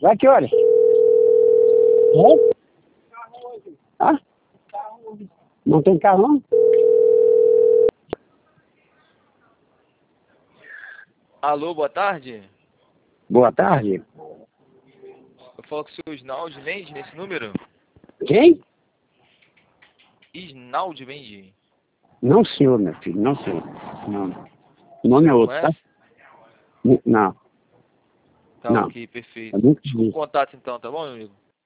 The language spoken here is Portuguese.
Vai que hora? É? Ah? Não tem carro não? Alô, boa tarde. Boa tarde. Eu falo com o seu Isnaldi Mendes nesse número? Quem? Isnaldi Mendes. Não, senhor, meu filho. Não, senhor. Não. O nome é Não outro, é? tá? Não. Tá Não. ok, É perfeito. muito Desculpa o difícil. contato então, tá bom, meu amigo?